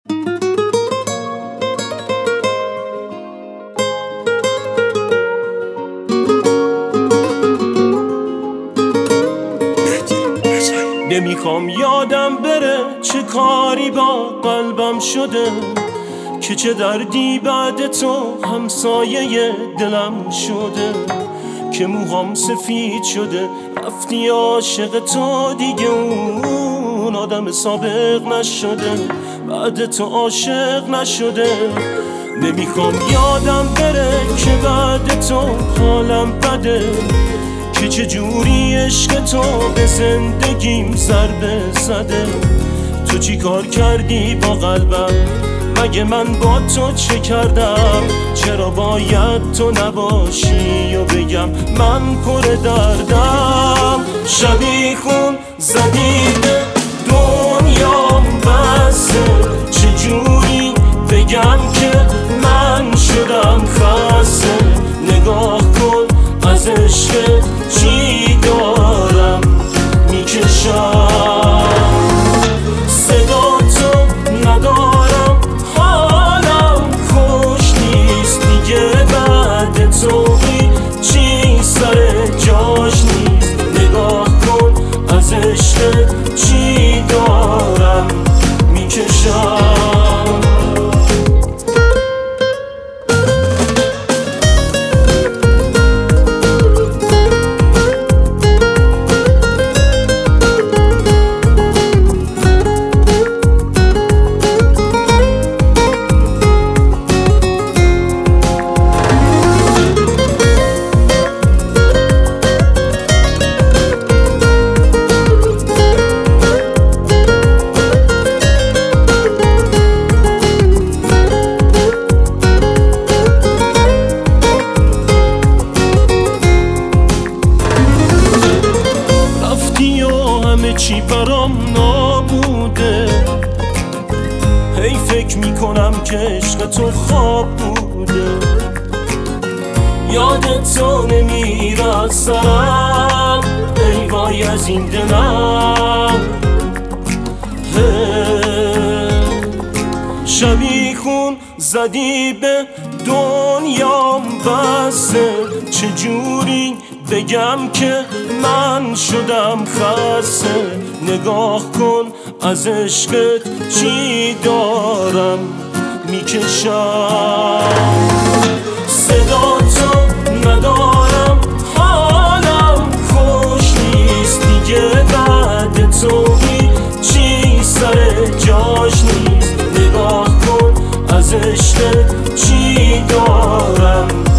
نمیخوام یادم بره چه کاری با قلبم شده، که چه دردی بعد تو همسایه دلم شده، که موهام سفید شده رفتی عاشق تو دیگه اون آدم سابق نشده، بعد تو عاشق نشده. نمیخوام یادم بره که بعد تو حالم بده، که چه جوری عشق تو به زندگیم ضربه زده. تو چی کار کردی با قلبم؟ مگه من با تو چه کردم؟ چرا باید تو نباشی و بگم من پر دردم؟ شبیخون زدی به دنیام بسه، چجوری بگم که من شدم خسته؟ نگاه کن از عشق چی دارم میکشم، صدا تو ندارم، حالم خوش نیست دیگه، بعد تو چی سر جاش نیست. نگاه کن از عشق چی دارم میکشم. همه چی برام نابوده، هی فکر میکنم که عشق تو خواب بوده، یاد تو نمیره از سرم، ای وای از این دلم. شبیخون زدی به دنیام بسه، چجوری بگم که من شدم خسته؟ نگاه کن از عشقت چی دارم میکشم، صدا تو ندارم، حالم خوش نیست دیگه، بعد تو چی سر جاش نیست. نگاه کن از عشقت چی دارم